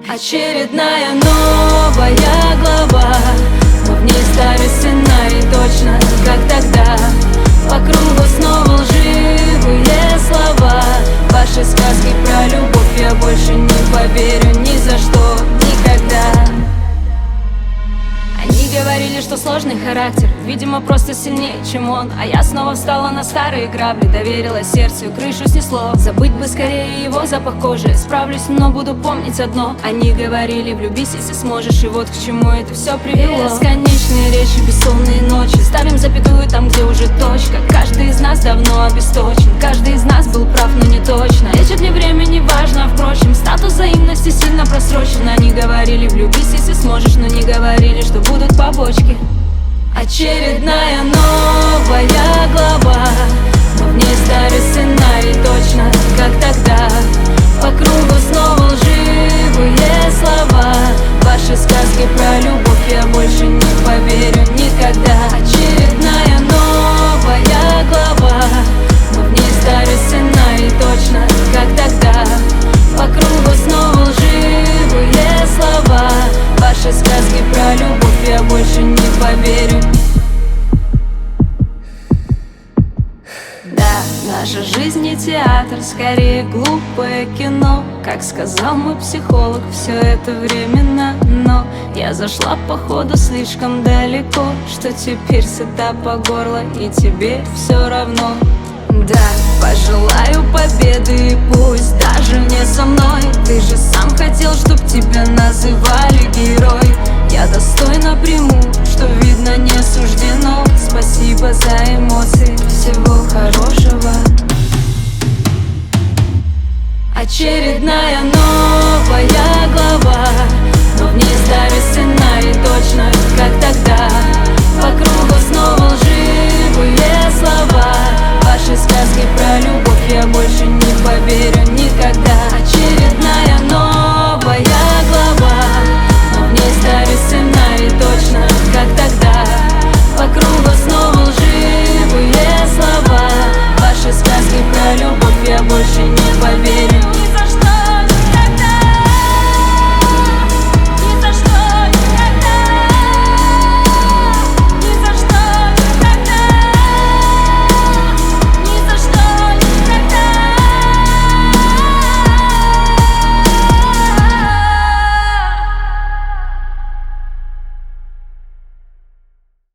Очередная новая глава, но в ней старый сценарий, точно как тогда. По кругу снова лживые слова, ваши сказки про любовь я больше не поверю ни за что, никогда. Они говорили, что сложный характер, видимо, просто сильнее, чем он. А я снова встала на старые грабли, доверила сердцу и крышу снесло. Забыть бы скорее его запах кожи, справлюсь, но буду помнить одно. Они говорили, влюбись, если сможешь, и вот к чему это все привело. Бесконечные речи, бессонные ночи, ставим запятую там, где уже точка. Каждый из нас давно обесточен, каждый из нас был прав, но не точно. Лечит ли время, не важно, впрочем, статус взаимности сильно просрочен. Они говорили, влюбись, если сможешь, но не говорили, что будут побочки. Очередная новая глава, но в ней старый сценарий, точно как тогда. По кругу снова лживые слова, ваши сказки про любовь я больше не поверю никогда. Очередная новая глава, но в ней старый сценарий, точно как тогда. По кругу снова лживые слова, ваши сказки про любовь я больше не поверю. Да, наша жизнь не театр, скорее глупое кино. Как сказал мой психолог, все это временно. Но я зашла походу слишком далеко, что теперь сыта по горло и тебе все равно. Да, пожелаю победы, пусть даже не со мной. Ты же сам хотел, чтоб тебя называли герой. Я достойно приму, что видно не суждено. Спасибо за эмоции, всего хорошего. Очередная новая глава,